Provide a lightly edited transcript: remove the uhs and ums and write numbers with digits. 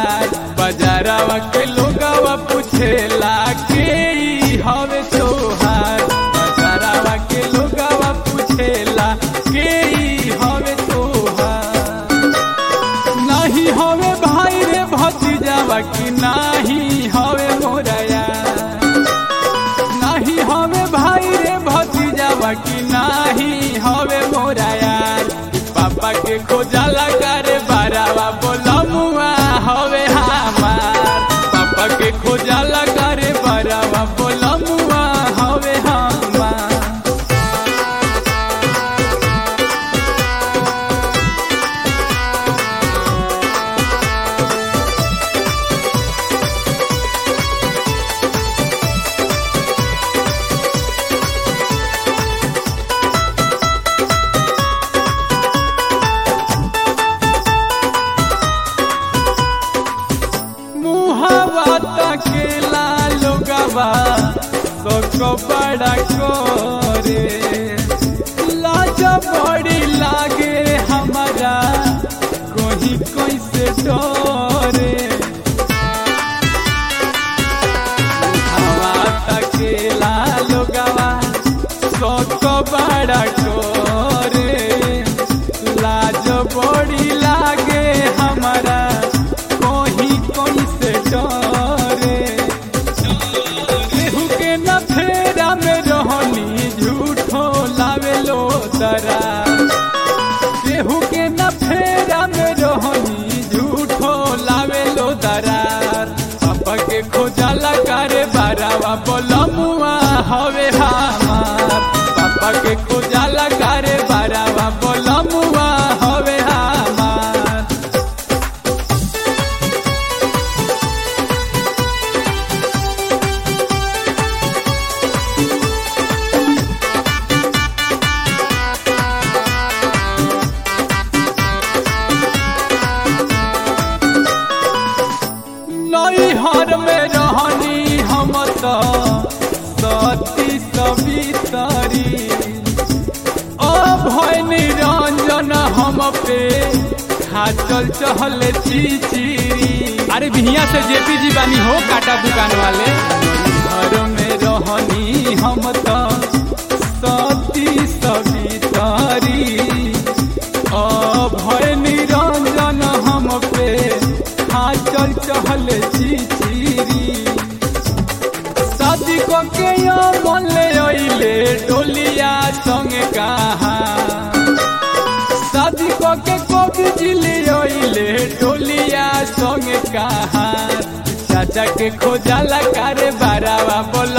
तोहार बाजारवा के लोगवा पूछेला के ई हवे तोहार बाजारवा के लोगवा पूछेला के ई हवे तोहार नहीं हवे भाई रे भतीजावा की नाही हवे मोरया नहीं हवे भाई रे भतीजावा की नाही हवे मोरया पापा के खोजाला करे बारावा बोलमुआ हवे हमार पापा के खोजाला करे बारावा बोलमुआ हवे हमार केला लोगवा सको बड़ा करे लाज बड़ी लागे हमारा कोई कैसे डरे हवा तकेला लोगवा सको बड़ा करे लाज बड़ी लागे हमारा कोई कैसे डरे दरा केहू के न फेरा में रहनी झूठो लावे लो दरार पापा के खोजाला करे बारावा बोलमुआ हवे हमार पापा के खोजाला करे बारावा बोलमुआ हवे हमार हर में रहनी हम तो सती सवितरी ओ भय निरंजन हम पे खाचल चहले चिचिरी अरे भिया से जेपी जी बानी हो काटा दुकान वाले घर में रहनी हम तो सती सवितरी ओ भय निरंजन हम पे चल चहल चिचिरी शादी को के मले अइले डोलिया संगे कहा शादी को के कवि जिले अइले डोलिया संगे कहा चाचा के खोजाला करे बारावा बोल